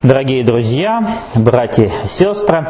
Дорогие друзья, братья и сестры,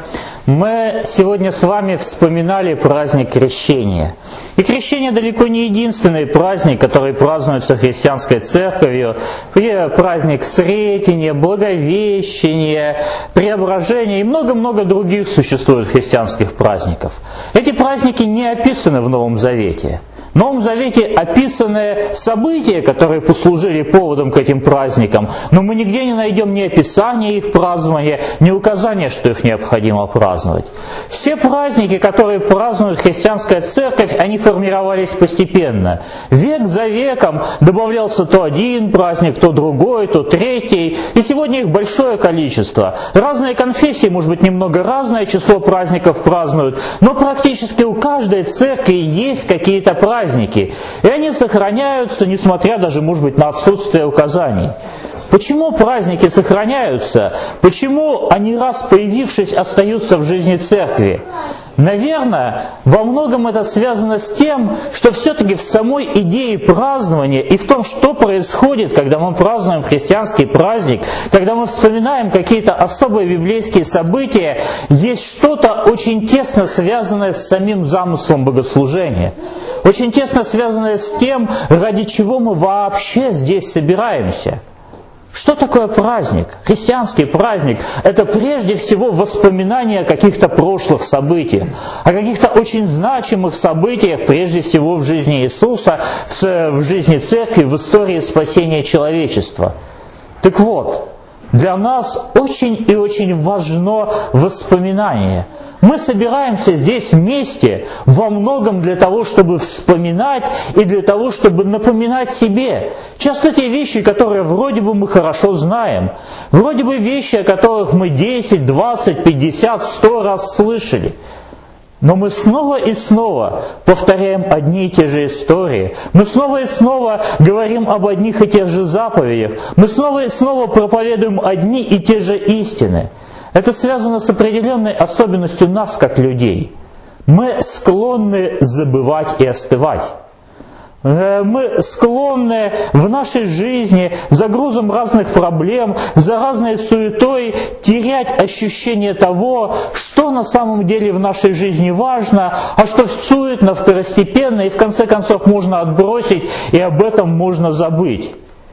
мы сегодня с вами вспоминали праздник Крещения. И Крещение далеко не единственный праздник, который празднуется христианской церковью. Праздник Сретения, Благовещения, Преображения и много-много других существует христианских праздников. Эти праздники не описаны в Новом Завете. В Новом Завете описаны события, которые послужили поводом к этим праздникам, но мы нигде не найдем ни описания их празднования, ни указания, что их необходимо праздновать. Все праздники, которые празднует христианская церковь, они формировались постепенно. Век за веком добавлялся то один праздник, то другой, то третий, и сегодня их большое количество. Разные конфессии, может быть, немного разное число праздников празднуют, но практически у каждой церкви есть какие-то праздники. И они сохраняются, несмотря даже, может быть, на отсутствие указаний. Почему праздники сохраняются? Почему они, раз появившись, остаются в жизни церкви? Наверное, во многом это связано с тем, что все-таки в самой идее празднования и в том, что происходит, когда мы празднуем христианский праздник, когда мы вспоминаем какие-то особые библейские события, есть что-то очень тесно связанное с самим замыслом богослужения. Очень тесно связанное с тем, ради чего мы вообще здесь собираемся. Что такое праздник? Христианский праздник – это прежде всего воспоминания о каких-то прошлых событиях, о каких-то очень значимых событиях, прежде всего в жизни Иисуса, в жизни церкви, в истории спасения человечества. Так вот, для нас очень и очень важно воспоминание. Мы собираемся здесь вместе во многом для того, чтобы вспоминать и для того, чтобы напоминать себе. Часто те вещи, которые вроде бы мы хорошо знаем, вроде бы вещи, о которых мы 10, 20, 50, 100 раз слышали. Но мы снова и снова повторяем одни и те же истории. Мы снова и снова говорим об одних и тех же заповедях. Мы снова и снова проповедуем одни и те же истины. Это связано с определенной особенностью нас, как людей. Мы склонны забывать и остывать. Мы склонны в нашей жизни за грузом разных проблем, за разной суетой терять ощущение того, что на самом деле в нашей жизни важно, а что суетно, второстепенно, и в конце концов можно отбросить, и об этом можно забыть.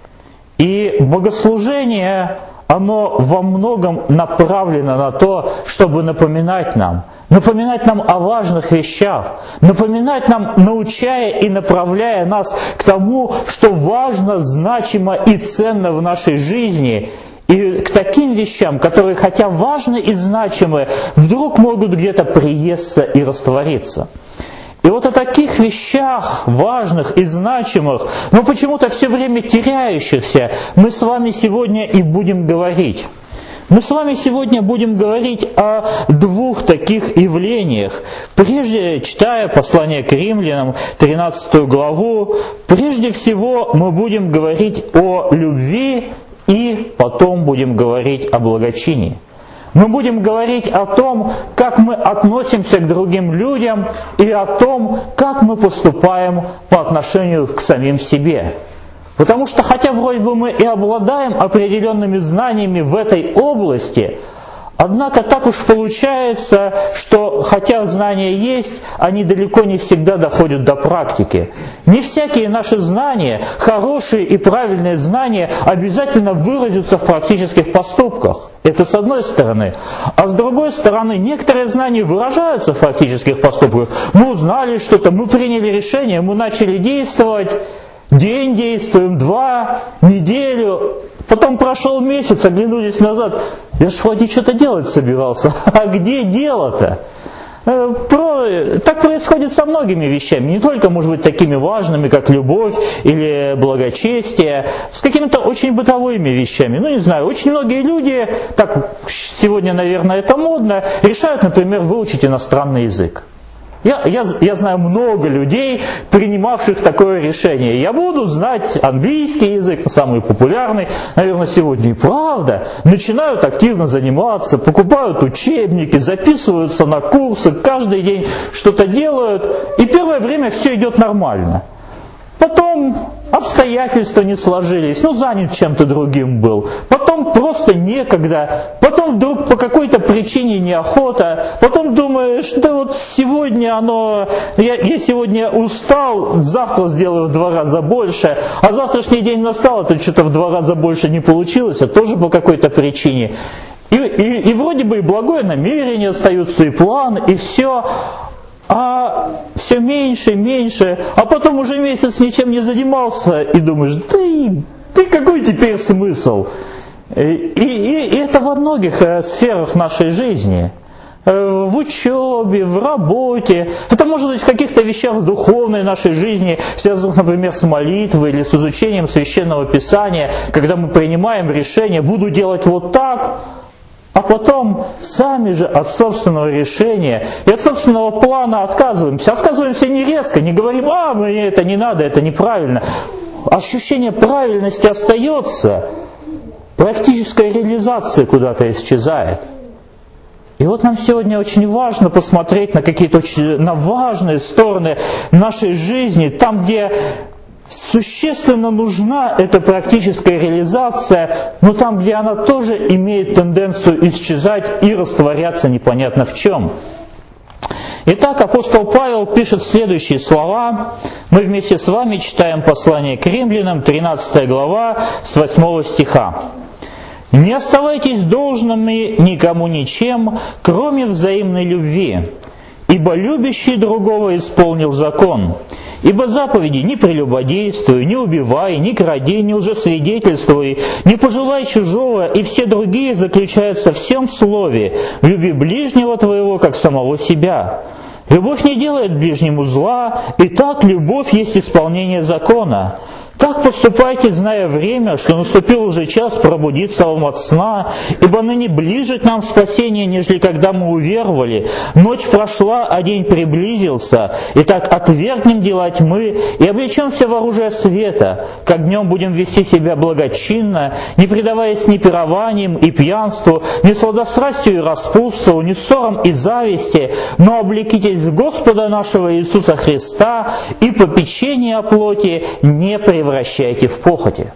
И богослужение, оно во многом направлено на то, чтобы напоминать нам о важных вещах, напоминать нам, научая и направляя нас к тому, что важно, значимо и ценно в нашей жизни, и к таким вещам, которые, хотя важны и значимы, вдруг могут где-то приесться и раствориться. И вот о таких вещах, важных и значимых, но почему-то все время теряющихся, мы с вами сегодня и будем говорить. Мы с вами сегодня будем говорить о двух таких явлениях. Прежде, читая послание к римлянам, 13 главу, прежде всего мы будем говорить о любви и потом будем говорить о благочинии. Мы будем говорить о том, как мы относимся к другим людям и о том, как мы поступаем по отношению к самим себе. Потому что хотя вроде бы мы и обладаем определенными знаниями в этой области, однако так уж получается, что хотя знания есть, они далеко не всегда доходят до практики. Не всякие наши знания, хорошие и правильные знания, обязательно выразятся в практических поступках. Это с одной стороны. А с другой стороны, некоторые знания выражаются в практических поступках. Мы узнали что-то, мы приняли решение, мы начали действовать. День действуем, 2, неделю, потом прошел месяц, оглянулись назад. Я ж вроде что-то делать собирался. А где дело-то? Так происходит со многими вещами, не только, может быть, такими важными, как любовь или благочестие, с какими-то очень бытовыми вещами. Ну, не знаю, очень многие люди, так сегодня, наверное, это модно, решают, например, выучить иностранный язык. Я знаю много людей, принимавших такое решение. Я буду знать английский язык, самый популярный, наверное, сегодня и правда. Начинают активно заниматься, покупают учебники, записываются на курсы, каждый день что-то делают. И первое время все идет нормально. Потом обстоятельства не сложились, занят чем-то другим был, потом просто некогда, потом вдруг по какой-то причине неохота, потом думаешь, да вот сегодня я сегодня устал, завтра сделаю в 2 раза больше, а завтрашний день настал, это что-то в 2 раза больше не получилось, а тоже по какой-то причине. И вроде бы и благое намерение остаются, и план, и все, а все меньше и меньше, а потом уже месяц ничем не занимался, и думаешь, да какой теперь смысл? И это во многих сферах нашей жизни. В учебе, в работе, это может быть в каких-то вещах в духовной нашей жизни, связанных, например, с молитвой или с изучением Священного Писания, когда мы принимаем решение, буду делать вот так, а потом сами же от собственного решения и от собственного плана отказываемся. Отказываемся не резко, не говорим, мне это не надо, это неправильно. Ощущение правильности остается, практическая реализация куда-то исчезает. И вот нам сегодня очень важно посмотреть на какие-то на важные стороны нашей жизни, там, где существенно нужна эта практическая реализация, но там, где она тоже имеет тенденцию исчезать и растворяться непонятно в чем. Итак, апостол Павел пишет следующие слова. Мы вместе с вами читаем послание к римлянам, 13 глава, с 8 стиха. «Не оставайтесь должными никому ничем, кроме взаимной любви, ибо любящий другого исполнил закон. Ибо заповеди не прелюбодействуй, не убивай, не кради, не лжесвидетельствуй, не пожелай чужого, и все другие заключаются в всем слове: люби ближнего твоего, как самого себя. Любовь не делает ближнему зла, и так любовь есть исполнение закона. Так поступайте, зная время, что наступил уже час пробудиться вам от сна, ибо ныне ближе к нам спасение, нежели когда мы уверовали. Ночь прошла, а день приблизился. Итак, отвергнем дела тьмы и облечемся в оружие света, как днем будем вести себя благочинно, не предаваясь ни пированиям и пьянству, ни сладострастию и распутству, ни ссорам и зависти, но облекитесь в Господа нашего Иисуса Христа, и попечение о плоти не превращайте в похоти».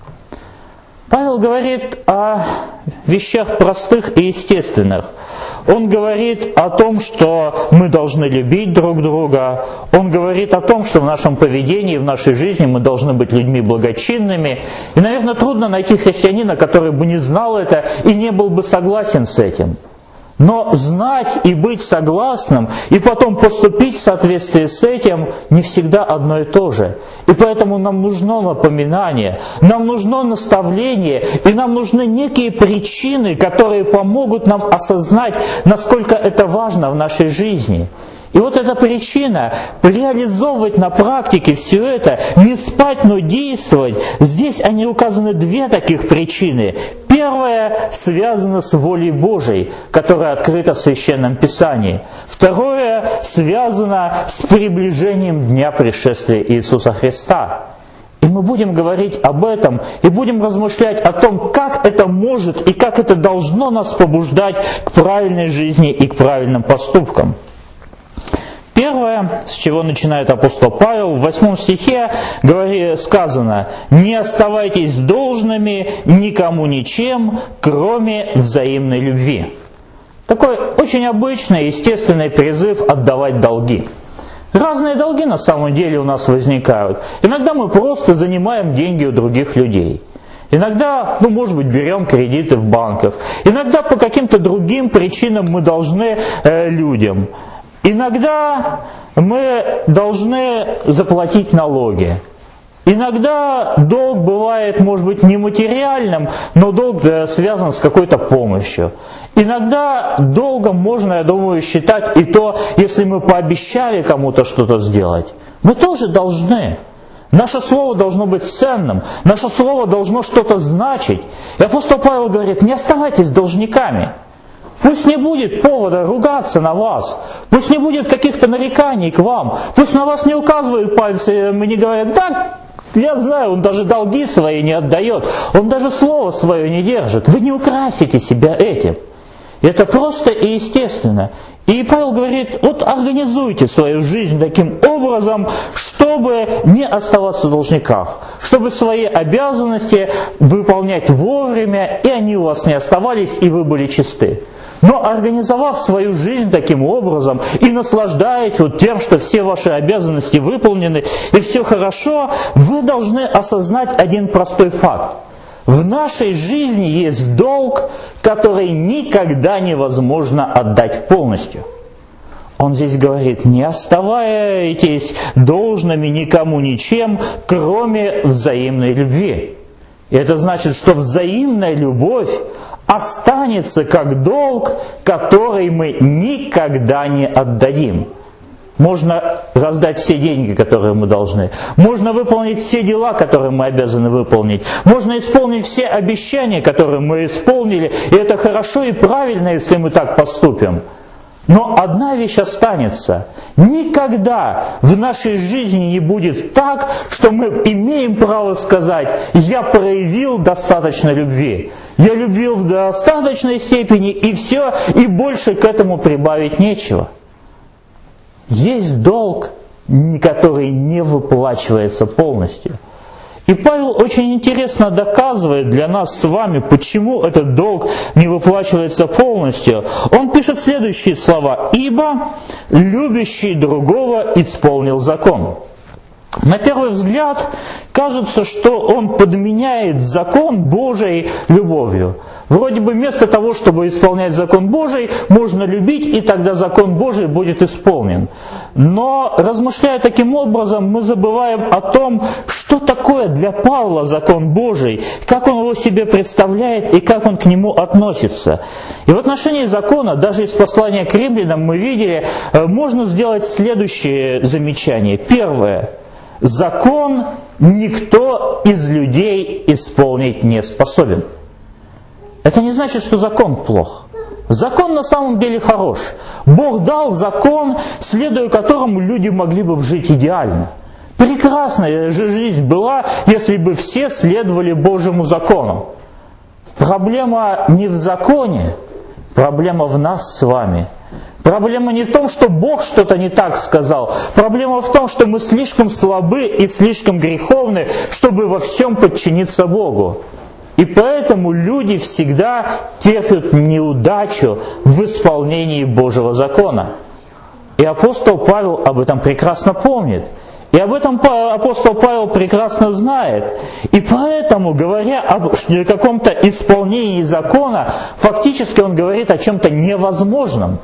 Павел говорит о вещах простых и естественных. Он говорит о том, что мы должны любить друг друга. Он говорит о том, что в нашем поведении, в нашей жизни мы должны быть людьми благочинными. И, наверное, трудно найти христианина, который бы не знал это и не был бы согласен с этим. Но знать и быть согласным, и потом поступить в соответствии с этим, не всегда одно и то же. И поэтому нам нужно напоминание, нам нужно наставление, и нам нужны некие причины, которые помогут нам осознать, насколько это важно в нашей жизни. И вот эта причина, реализовывать на практике все это, не спать, но действовать, здесь они указаны 2 таких причины. Первая связана с волей Божией, которая открыта в Священном Писании. Второе связано с приближением Дня пришествия Иисуса Христа. И мы будем говорить об этом, и будем размышлять о том, как это может и как это должно нас побуждать к правильной жизни и к правильным поступкам. Первое, с чего начинает апостол Павел, в 8 стихе сказано: «Не оставайтесь должными никому ничем, кроме взаимной любви». Такой очень обычный, естественный призыв отдавать долги. Разные долги на самом деле у нас возникают. Иногда мы просто занимаем деньги у других людей. Иногда, может быть, берем кредиты в банках. Иногда по каким-то другим причинам мы должны людям. Иногда мы должны заплатить налоги. Иногда долг бывает, может быть, не материальным, но долг связан с какой-то помощью. Иногда долгом можно, я думаю, считать и то, если мы пообещали кому-то что-то сделать. Мы тоже должны. Наше слово должно быть ценным, наше слово должно что-то значить. И апостол Павел говорит: не оставайтесь должниками. Пусть не будет повода ругаться на вас, пусть не будет каких-то нареканий к вам, пусть на вас не указывают пальцем и не говорят: да, я знаю, он даже долги свои не отдает, он даже слово свое не держит. Вы не украсите себя этим. Это просто и естественно. И Павел говорит, вот организуйте свою жизнь таким образом, чтобы не оставаться в должниках, чтобы свои обязанности выполнять вовремя, и они у вас не оставались, и вы были чисты. Но организовав свою жизнь таким образом и наслаждаясь вот тем, что все ваши обязанности выполнены и все хорошо, вы должны осознать один простой факт. В нашей жизни есть долг, который никогда невозможно отдать полностью. Он здесь говорит, не оставайтесь должными никому ничем, кроме взаимной любви. И это значит, что взаимная любовь останется как долг, который мы никогда не отдадим. Можно раздать все деньги, которые мы должны. Можно выполнить все дела, которые мы обязаны выполнить. Можно исполнить все обещания, которые мы исполнили. И это хорошо и правильно, если мы так поступим. Но одна вещь останется. Никогда в нашей жизни не будет так, что мы имеем право сказать, я проявил достаточно любви. Я любил в достаточной степени, и все, и больше к этому прибавить нечего. Есть долг, который не выплачивается полностью. И Павел очень интересно доказывает для нас с вами, почему этот долг не выплачивается полностью. Он пишет следующие слова. «Ибо любящий другого исполнил закон». На первый взгляд кажется, что он подменяет закон Божией любовью. Вроде бы вместо того, чтобы исполнять закон Божий, можно любить, и тогда закон Божий будет исполнен. Но, размышляя таким образом, мы забываем о том, что такое для Павла закон Божий, как он его себе представляет и как он к нему относится. И в отношении закона, даже из послания к римлянам мы видели, можно сделать следующее замечание. Первое. Закон никто из людей исполнить не способен. Это не значит, что закон плох. Закон на самом деле хорош. Бог дал закон, следуя которому люди могли бы жить идеально. Прекрасная же жизнь была, если бы все следовали Божьему закону. Проблема не в законе, проблема в нас с вами. Проблема не в том, что Бог что-то не так сказал. Проблема в том, что мы слишком слабы и слишком греховны, чтобы во всем подчиниться Богу. И поэтому люди всегда терпят неудачу в исполнении Божьего закона. И апостол Павел об этом прекрасно помнит. И об этом апостол Павел прекрасно знает. И поэтому, говоря о каком-то исполнении закона, фактически он говорит о чем-то невозможном.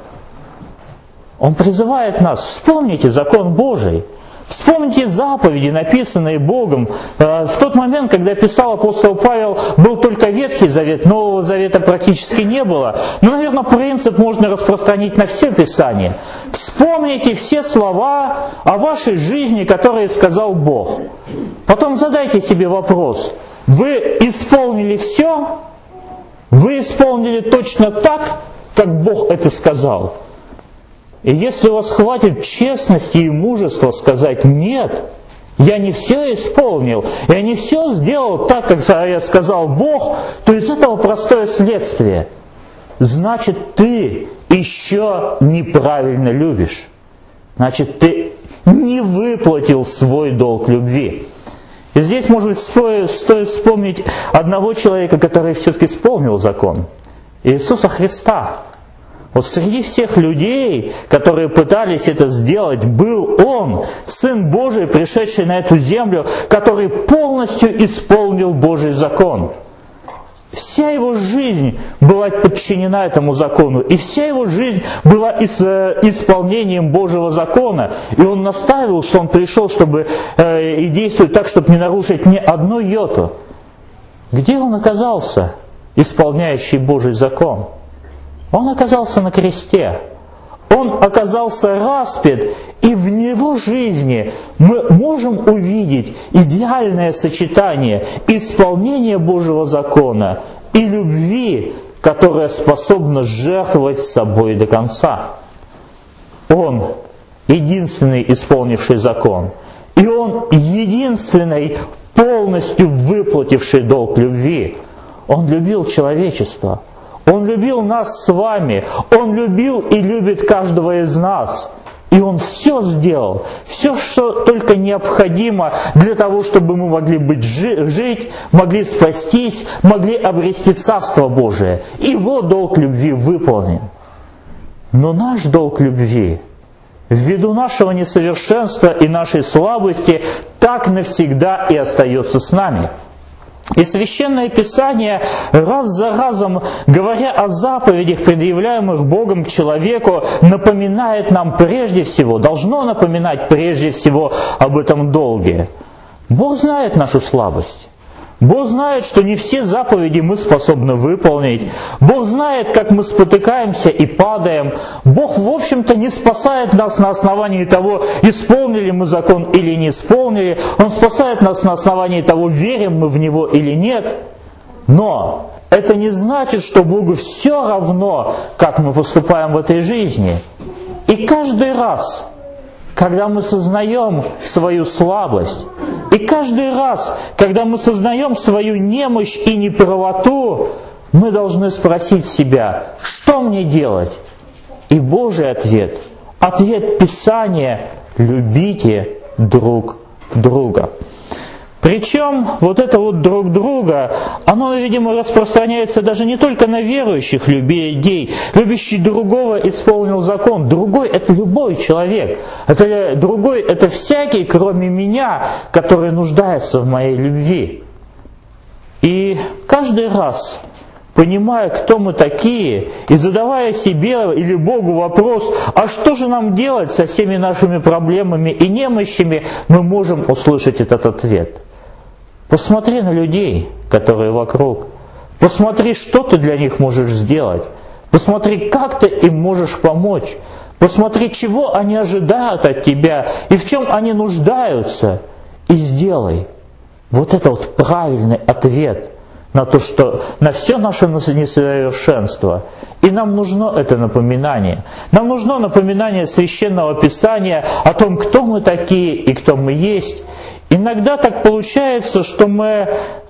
Он призывает нас, вспомните закон Божий, вспомните заповеди, написанные Богом. В тот момент, когда писал апостол Павел, был только Ветхий Завет, Нового Завета практически не было. Но, наверное, принцип можно распространить на все Писания. Вспомните все слова о вашей жизни, которые сказал Бог. Потом задайте себе вопрос, вы исполнили все? Вы исполнили точно так, как Бог это сказал? И если у вас хватит честности и мужества сказать «нет», я не все исполнил, я не все сделал так, как я сказал Бог, то из этого простое следствие. Значит, ты еще неправильно любишь. Значит, ты не выплатил свой долг любви. И здесь, может быть, стоит вспомнить одного человека, который все-таки исполнил закон. Иисуса Христа. Вот среди всех людей, которые пытались это сделать, был Он, Сын Божий, пришедший на эту землю, который полностью исполнил Божий закон. Вся его жизнь была подчинена этому закону, и вся его жизнь была исполнением Божьего закона. И он настаивал, что он пришел, чтобы и действовать так, чтобы не нарушить ни одну йоту. Где он оказался, исполняющий Божий закон? Он оказался на кресте. Он оказался распят, и в его жизни мы можем увидеть идеальное сочетание исполнения Божьего закона и любви, которая способна жертвовать собой до конца. Он единственный исполнивший закон, и он единственный полностью выплативший долг любви. Он любил человечество. Он любил нас с вами. Он любил и любит каждого из нас. И Он все сделал, все, что только необходимо для того, чтобы мы могли жить, могли спастись, могли обрести Царство Божие. Его долг любви выполнен. Но наш долг любви, ввиду нашего несовершенства и нашей слабости, так навсегда и остается с нами. И Священное Писание раз за разом, говоря о заповедях, предъявляемых Богом к человеку, напоминает нам прежде всего, должно напоминать прежде всего об этом долге. Бог знает нашу слабость. Бог знает, что не все заповеди мы способны выполнить. Бог знает, как мы спотыкаемся и падаем. Бог, в общем-то, не спасает нас на основании того, исполнили мы закон или не исполнили. Он спасает нас на основании того, верим мы в Него или нет. Но это не значит, что Богу все равно, как мы поступаем в этой жизни. И каждый раз, когда мы сознаем свою слабость, и каждый раз, когда мы сознаем свою немощь и неправоту, мы должны спросить себя, что мне делать? И Божий ответ, ответ Писания – любите друг друга. Причем вот это вот друг друга, оно, видимо, распространяется даже не только на верующих людей. Любящий другого исполнил закон. Другой – это любой человек. Другой – это всякий, кроме меня, который нуждается в моей любви. И каждый раз, понимая, кто мы такие, и задавая себе или Богу вопрос, а что же нам делать со всеми нашими проблемами и немощами, мы можем услышать этот ответ. Посмотри на людей, которые вокруг. Посмотри, что ты для них можешь сделать. Посмотри, как ты им можешь помочь. Посмотри, чего они ожидают от тебя и в чем они нуждаются. И сделай. Вот это вот правильный ответ на то, что на все наше несовершенство. И нам нужно это напоминание. Нам нужно напоминание Священного Писания о том, кто мы такие и кто мы есть. Иногда так получается, что мы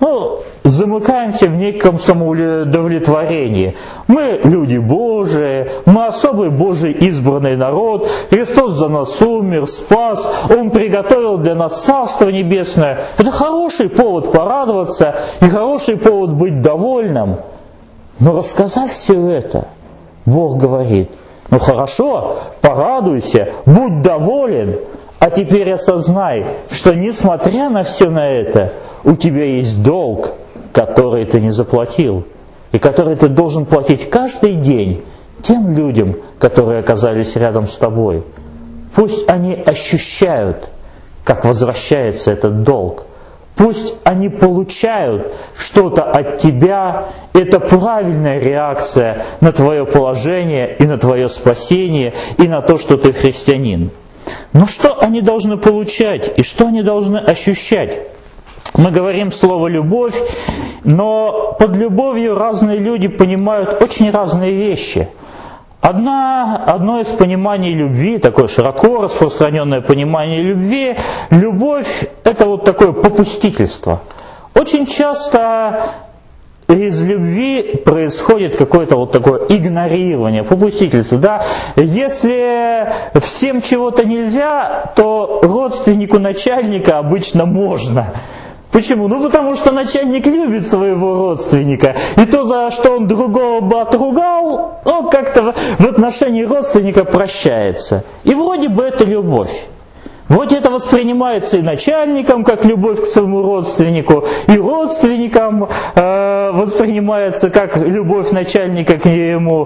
замыкаемся в неком самоудовлетворении. Мы люди Божии, мы особый Божий избранный народ, Христос за нас умер, спас, Он приготовил для нас Царство Небесное. Это хороший повод порадоваться и хороший повод быть довольным. Но рассказав все это, Бог говорит, ну хорошо, порадуйся, будь доволен, а теперь осознай, что несмотря на все на это, у тебя есть долг, который ты не заплатил, и который ты должен платить каждый день тем людям, которые оказались рядом с тобой. Пусть они ощущают, как возвращается этот долг. Пусть они получают что-то от тебя. Это правильная реакция на твое положение и на твое спасение, и на то, что ты христианин. Но что они должны получать и что они должны ощущать? Мы говорим слово «любовь», но под любовью разные люди понимают очень разные вещи. Одно из пониманий любви, такое широко распространенное понимание любви, любовь – это вот такое попустительство. Очень часто из любви происходит какое-то вот такое игнорирование, попустительство. Да? Если всем чего-то нельзя, то родственнику начальника обычно можно. Почему? Ну потому что начальник любит своего родственника. И то, за что он другого бы отругал, как-то в отношении родственника прощается. И вроде бы это любовь. Вроде это воспринимается и начальником как любовь к своему родственнику, и родственникам воспринимается как любовь начальника к нему.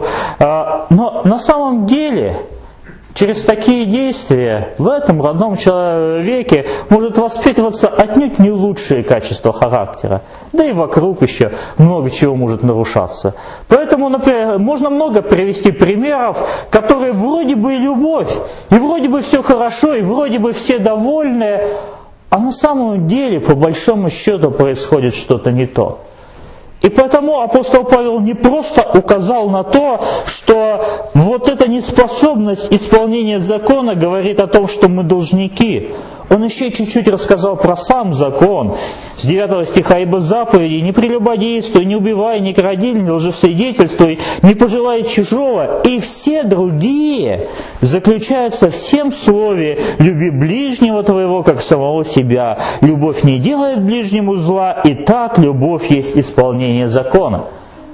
Но на самом деле через такие действия в этом родном человеке может воспитываться отнюдь не лучшие качества характера. Да и вокруг еще много чего может нарушаться. Поэтому, например, можно много привести примеров, которые вроде бы и любовь, и вроде бы все хорошо, и вроде бы все довольны, а на самом деле, по большому счету, происходит что-то не то. И поэтому апостол Павел не просто указал на то, что вот это неспособность исполнения закона говорит о том, что мы должники. Он еще чуть-чуть рассказал про сам закон. С 9 стиха: «Ибо заповеди: не прелюбодействуй, не убивай, не кради, не лжесвидетельствуй, не пожелай чужого, и все другие заключаются в сем слове: люби ближнего твоего, как самого себя. Любовь не делает ближнему зла, и так любовь есть исполнение закона».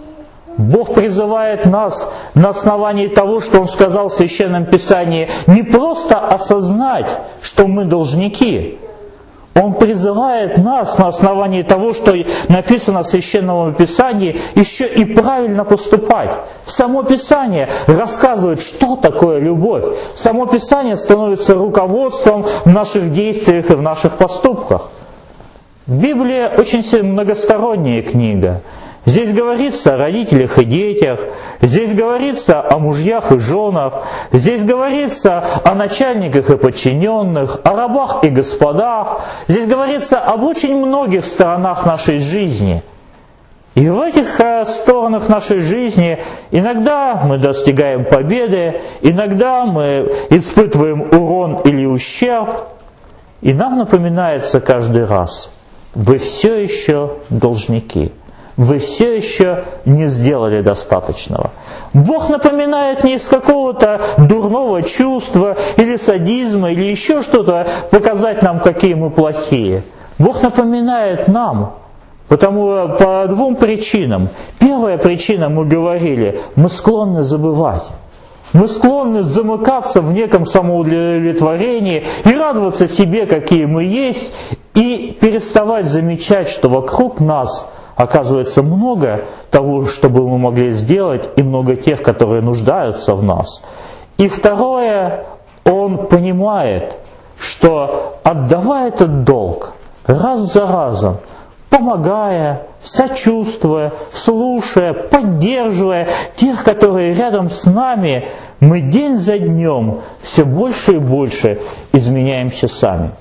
Бог призывает нас на основании того, что Он сказал в Священном Писании, не просто осознать, что мы должники. Он призывает нас на основании того, что написано в Священном Писании, еще и правильно поступать. Само Писание рассказывает, что такое любовь. Само Писание становится руководством в наших действиях и в наших поступках. Библия очень многосторонняя книга. Здесь говорится о родителях и детях, здесь говорится о мужьях и женах, здесь говорится о начальниках и подчиненных, о рабах и господах, здесь говорится об очень многих сторонах нашей жизни. И в этих сторонах нашей жизни иногда мы достигаем победы, иногда мы испытываем урон или ущерб, и нам напоминается каждый раз: вы все еще должники. Вы все еще не сделали достаточного. Бог напоминает не из какого-то дурного чувства или садизма, или еще что-то, показать нам, какие мы плохие. Бог напоминает нам, потому по двум причинам. Первая причина, мы говорили, мы склонны забывать. Мы склонны замыкаться в неком самоудовлетворении и радоваться себе, какие мы есть, и переставать замечать, что вокруг нас оказывается много того, что бы мы могли сделать, и много тех, которые нуждаются в нас. И второе, он понимает, что отдавая этот долг раз за разом, помогая, сочувствуя, слушая, поддерживая тех, которые рядом с нами, мы день за днем все больше и больше изменяемся сами.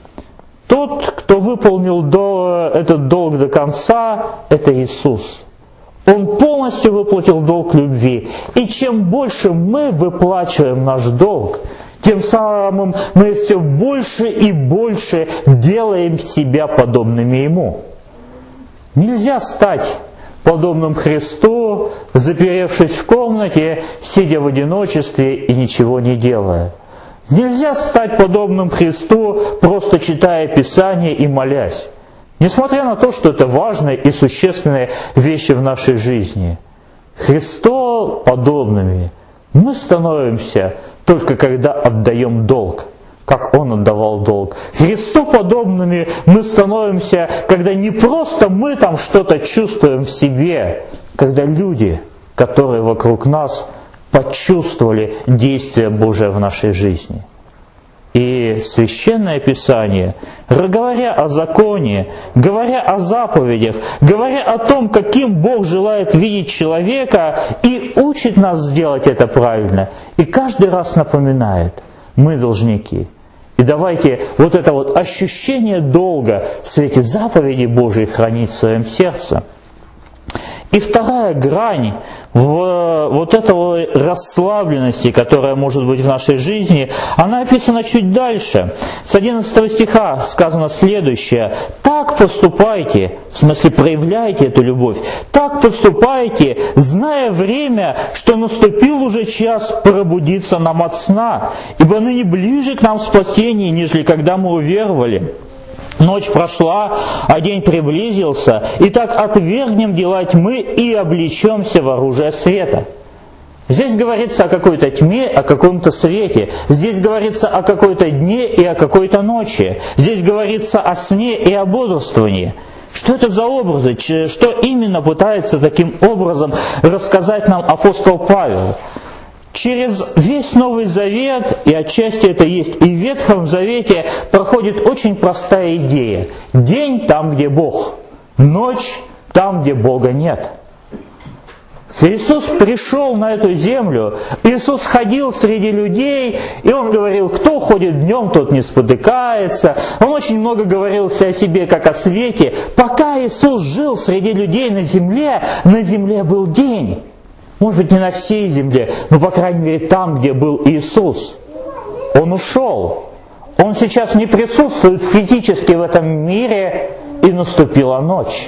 Тот, кто выполнил этот долг до конца, это Иисус. Он полностью выплатил долг любви. И чем больше мы выплачиваем наш долг, тем самым мы все больше и больше делаем себя подобными Ему. Нельзя стать подобным Христу, заперевшись в комнате, сидя в одиночестве и ничего не делая. Нельзя стать подобным Христу, просто читая Писание и молясь. Несмотря на то, что это важные и существенные вещи в нашей жизни. Христу подобными мы становимся только когда отдаем долг, как Он отдавал долг. Христу подобными мы становимся, когда не просто мы там что-то чувствуем в себе, когда люди, которые вокруг нас, почувствовали действие Божие в нашей жизни. И Священное Писание, говоря о законе, говоря о заповедях, говоря о том, каким Бог желает видеть человека, и учит нас сделать это правильно, и каждый раз напоминает: мы должники. И давайте вот это вот ощущение долга в свете заповедей Божией хранить в своем сердце. И вторая грань вот этого расслабленности, которая может быть в нашей жизни, она описана чуть дальше. С 11 стиха сказано следующее: «Так поступайте», в смысле проявляйте эту любовь, «так поступайте, зная время, что наступил уже час пробудиться нам от сна, ибо ныне ближе к нам спасение, нежели когда мы уверовали». Ночь прошла, а день приблизился. Итак, отвергнем дела тьмы и облечемся в оружие света. Здесь говорится о какой-то тьме, о каком-то свете. Здесь говорится о какой-то дне и о какой-то ночи. Здесь говорится о сне и о бодрствовании. Что это за образы? Что именно пытается таким образом рассказать нам апостол Павел? Через весь Новый Завет, и отчасти это есть и в Ветхом Завете, проходит очень простая идея. День там, где Бог, ночь там, где Бога нет. Иисус пришел на эту землю, Иисус ходил среди людей, и Он говорил: кто ходит днем, тот не спотыкается. Он очень много говорил о себе, как о свете. Пока Иисус жил среди людей на земле был день. Может быть, не на всей земле, но, по крайней мере, там, где был Иисус. Он ушел. Он сейчас не присутствует физически в этом мире, и наступила ночь.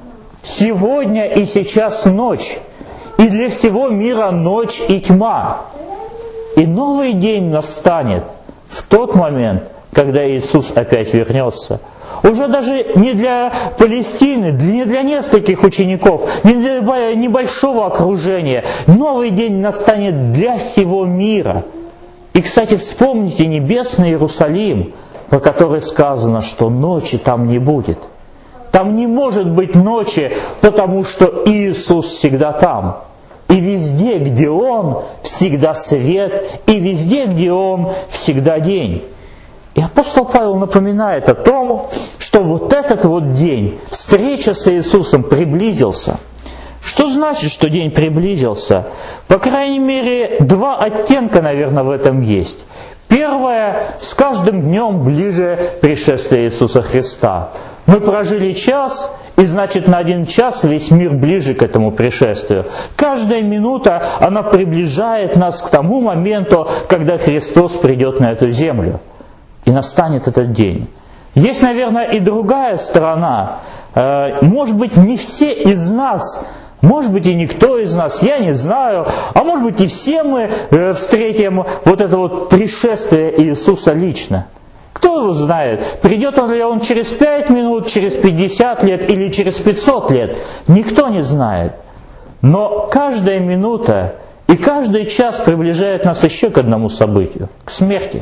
Сегодня и сейчас ночь. И для всего мира ночь и тьма. И новый день настанет в тот момент, когда Иисус опять вернется. Уже даже не для Палестины, не для нескольких учеников, не для небольшого окружения. Новый день настанет для всего мира. И, кстати, вспомните небесный Иерусалим, про который сказано, что ночи там не будет. Там не может быть ночи, потому что Иисус всегда там. И везде, где Он, всегда свет, и везде, где Он, всегда день. И апостол Павел напоминает о том, что вот этот вот день, встреча с Иисусом, приблизился. Что значит, что день приблизился? По крайней мере, два оттенка, наверное, в этом есть. Первое, с каждым днем ближе пришествия Иисуса Христа. Мы прожили час, и значит на 1 час весь мир ближе к этому пришествию. Каждая минута, она приближает нас к тому моменту, когда Христос придет на эту землю. И настанет этот день. Есть, наверное, и другая сторона. Может быть, не все из нас, может быть, и никто из нас, я не знаю, а может быть, и все мы встретим вот это вот пришествие Иисуса лично. Кто его знает, придет ли он через 5 минут, через 50 лет или через 500 лет, никто не знает. Но каждая минута и каждый час приближает нас еще к одному событию, к смерти.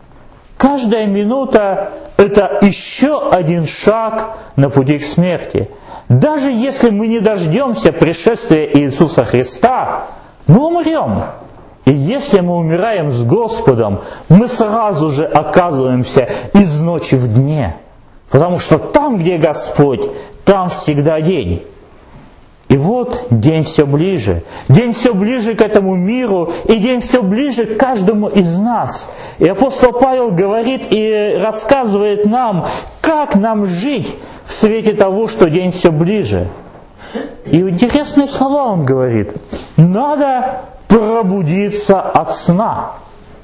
Каждая минута – это еще один шаг на пути к смерти. Даже если мы не дождемся пришествия Иисуса Христа, мы умрем. И если мы умираем с Господом, мы сразу же оказываемся из ночи в дне. Потому что там, где Господь, там всегда день. И вот день все ближе к этому миру, и день все ближе к каждому из нас. И апостол Павел говорит и рассказывает нам, как нам жить в свете того, что день все ближе. И интересные слова он говорит. Надо пробудиться от сна.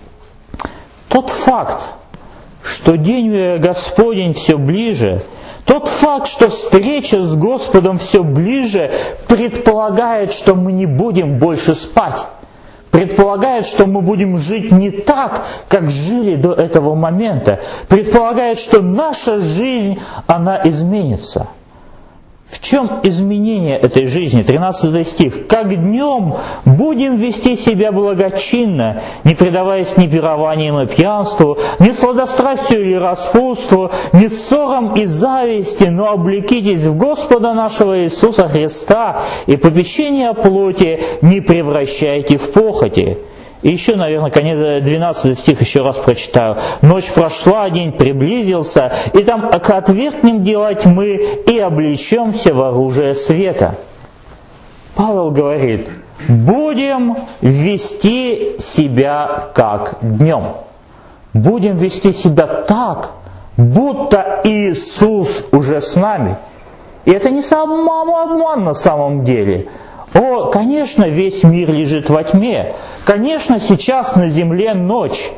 Тот факт, что день Господень все ближе, тот факт, что встреча с Господом все ближе, предполагает, что мы не будем больше спать. Предполагает, что мы будем жить не так, как жили до этого момента. Предполагает, что наша жизнь, она изменится. В чем изменение этой жизни? 13 стих. «Как днем будем вести себя благочинно, не предаваясь ни пированиям и пьянству, ни сладострастию и распутству, ни ссорам и зависти, но облекитесь в Господа нашего Иисуса Христа, и попечение о плоти не превращайте в похоти». И еще, наверное, конец 12 стих еще раз прочитаю. «Ночь прошла, день приблизился, и там отвергнем дела тьмы и облечемся в оружие света». Павел говорит, будем вести себя как днем. Будем вести себя так, будто Иисус уже с нами. И это не самообман на самом деле. Конечно, весь мир лежит во тьме. Конечно, сейчас на земле ночь.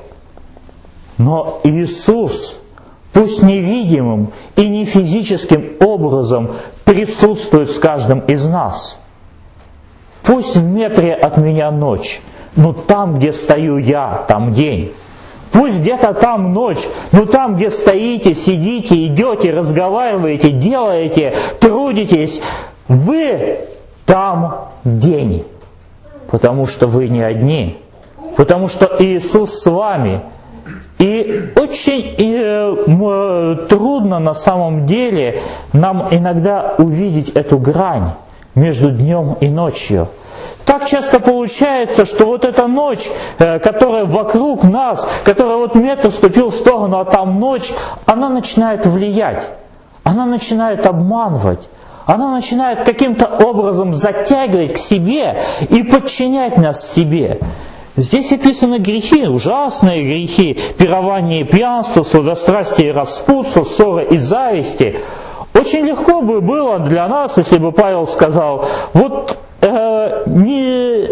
Но Иисус, пусть невидимым и не физическим образом, присутствует с каждым из нас. Пусть в метре от меня ночь, но там, где стою я, там день. Пусть где-то там ночь, но там, где стоите, сидите, идете, разговариваете, делаете, трудитесь, вы там день, потому что вы не одни, потому что Иисус с вами. И очень трудно на самом деле нам иногда увидеть эту грань между днем и ночью. Так часто получается, что вот эта ночь, которая вокруг нас, которая вот метр ступил в сторону, а там ночь, она начинает влиять, она начинает обманывать. Она начинает каким-то образом затягивать к себе и подчинять нас себе. Здесь описаны грехи, ужасные грехи, пирование и пьянство, сладострастие и распутство, ссоры и зависти. Очень легко бы было для нас, если бы Павел сказал, вот не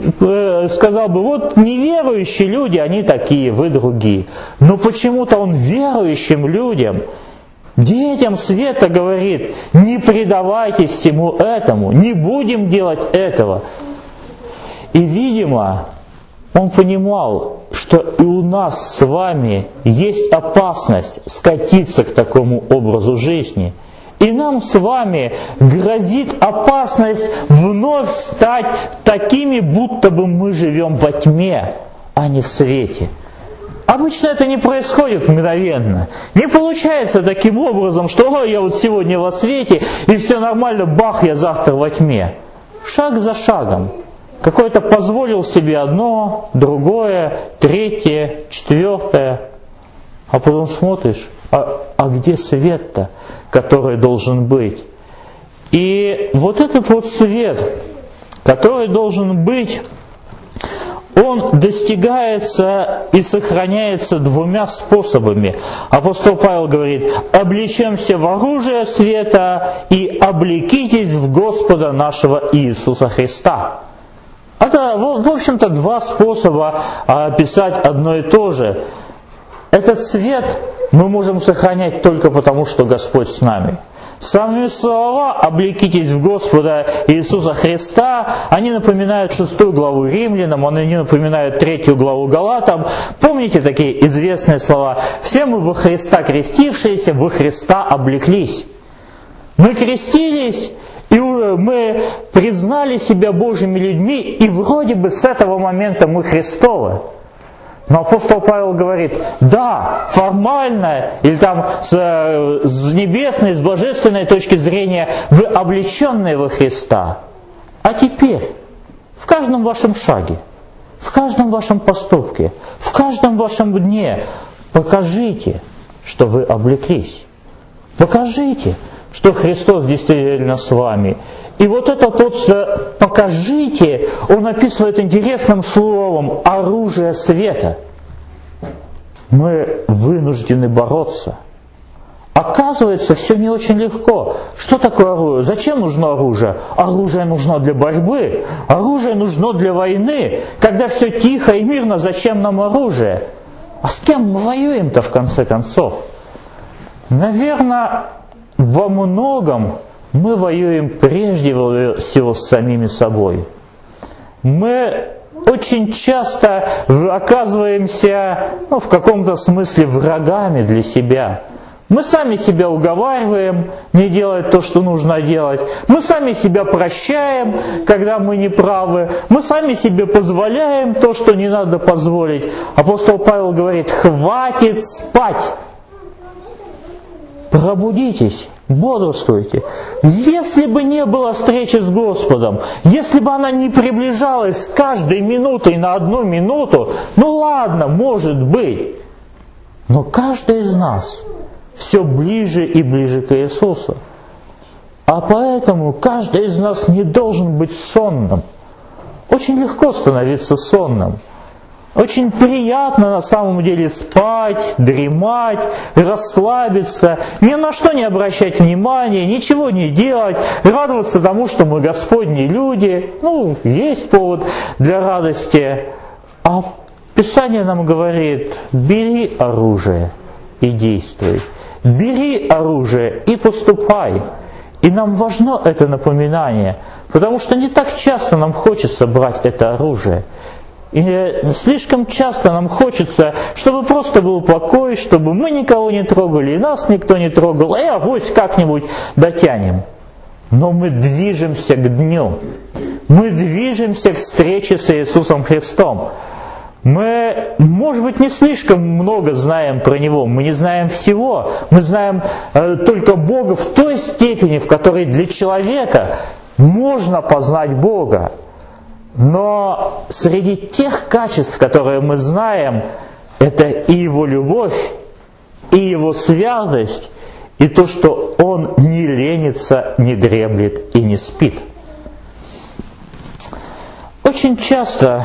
сказал бы, вот неверующие люди, они такие, вы другие. Но почему-то он верующим людям, детям света говорит, не предавайтесь всему этому, не будем делать этого. И, видимо, он понимал, что и у нас с вами есть опасность скатиться к такому образу жизни. И нам с вами грозит опасность вновь стать такими, будто бы мы живем во тьме, а не в свете. Обычно это не происходит мгновенно. Не получается таким образом, что я вот сегодня во свете, и все нормально, бах, я завтра во тьме. Шаг за шагом. Какой-то позволил себе одно, другое, третье, четвертое. А потом смотришь, а где свет-то, который должен быть? И вот этот вот свет, который должен быть, он достигается и сохраняется двумя способами. Апостол Павел говорит, облечемся в оружие света и облекитесь в Господа нашего Иисуса Христа. Это, в общем-то, два способа описать одно и то же. Этот свет мы можем сохранять только потому, что Господь с нами. Сами слова «облекитесь в Господа Иисуса Христа», они напоминают 6 главу Римлянам, они напоминают 3 главу Галатам. Помните такие известные слова? «Все мы во Христа крестившиеся, во Христа облеклись». Мы крестились, и мы признали себя Божьими людьми, и вроде бы с этого момента мы Христовы. Но апостол Павел говорит, да, формально, или там с небесной, с божественной точки зрения, вы облеченные во Христа. А теперь, в каждом вашем шаге, в каждом вашем поступке, в каждом вашем дне покажите, что вы облеклись. Покажите, что Христос действительно с вами. И вот это вот «покажите», он описывает интересным словом «оружие света». Мы вынуждены бороться. Оказывается, все не очень легко. Что такое оружие? Зачем нужно оружие? Оружие нужно для борьбы. Оружие нужно для войны. Когда все тихо и мирно, зачем нам оружие? А с кем мы воюем-то в конце концов? Наверное, во многом мы воюем прежде всего с самими собой. Мы очень часто оказываемся, в каком-то смысле, врагами для себя. Мы сами себя уговариваем не делать то, что нужно делать. Мы сами себя прощаем, когда мы не правы. Мы сами себе позволяем то, что не надо позволить. Апостол Павел говорит, хватит спать. Пробудитесь, бодрствуйте. Если бы не было встречи с Господом, если бы она не приближалась с каждой минутой на 1 минуту, ладно, может быть. Но каждый из нас все ближе и ближе к Иисусу. А поэтому каждый из нас не должен быть сонным. Очень легко становиться сонным. Очень приятно на самом деле спать, дремать, расслабиться, ни на что не обращать внимания, ничего не делать, радоваться тому, что мы Господни люди. Есть повод для радости. А Писание нам говорит, бери оружие и действуй. Бери оружие и поступай. И нам важно это напоминание, потому что не так часто нам хочется брать это оружие. И слишком часто нам хочется, чтобы просто был покой, чтобы мы никого не трогали, и нас никто не трогал, и авось как-нибудь дотянем. Но мы движемся к дню. Мы движемся к встрече с Иисусом Христом. Мы, может быть, не слишком много знаем про Него, мы не знаем всего. Мы знаем только Бога в той степени, в которой для человека можно познать Бога. Но среди тех качеств, которые мы знаем, это и Его любовь, и Его святость, и то, что Он не ленится, не дремлет и не спит. Очень часто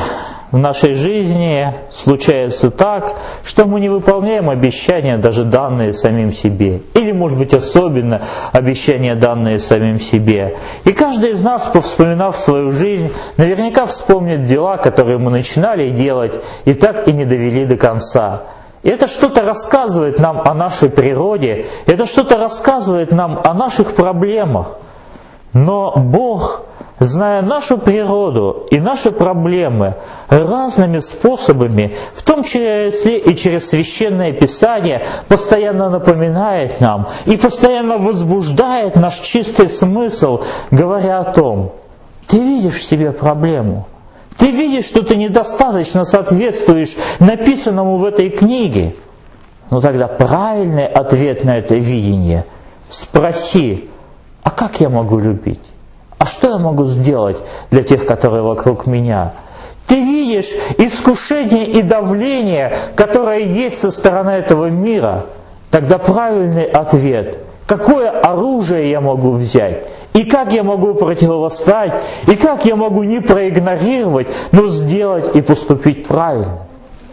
в нашей жизни случается так, что мы не выполняем обещания, даже данные самим себе. Или, может быть, особенно обещания, данные самим себе. И каждый из нас, повспоминав свою жизнь, наверняка вспомнит дела, которые мы начинали делать и так и не довели до конца. И это что-то рассказывает нам о нашей природе, это что-то рассказывает нам о наших проблемах. Но Бог, зная нашу природу и наши проблемы, разными способами, в том числе и через Священное Писание, постоянно напоминает нам и постоянно возбуждает наш чистый смысл, говоря о том: ты видишь в себе проблему, ты видишь, что ты недостаточно соответствуешь написанному в этой книге. Но тогда правильный ответ на это видение — спроси: а как я могу любить? А что я могу сделать для тех, которые вокруг меня? Ты видишь искушение и давление, которое есть со стороны этого мира. Тогда правильный ответ: какое оружие я могу взять? И как я могу противостоять? И как я могу не проигнорировать, но сделать и поступить правильно?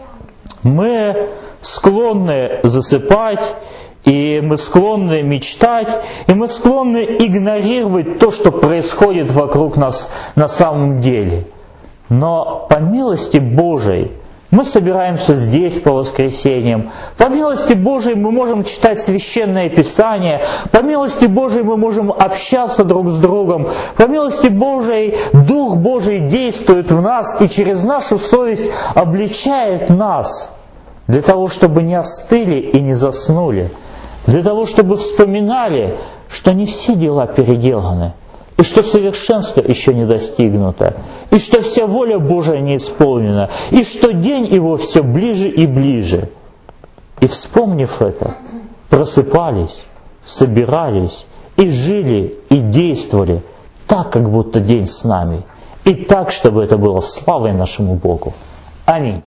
Мы склонны засыпать, и мы склонны мечтать, и мы склонны игнорировать то, что происходит вокруг нас на самом деле. Но по милости Божией мы собираемся здесь по воскресеньям. По милости Божией мы можем читать Священное Писание. По милости Божией мы можем общаться друг с другом. По милости Божией Дух Божий действует в нас и через нашу совесть обличает нас для того, чтобы не остыли и не заснули. Для того, чтобы вспоминали, что не все дела переделаны, и что совершенство еще не достигнуто, и что вся воля Божия не исполнена, и что день его все ближе и ближе. И вспомнив это, просыпались, собирались, и жили, и действовали так, как будто день с нами, и так, чтобы это было славой нашему Богу. Аминь.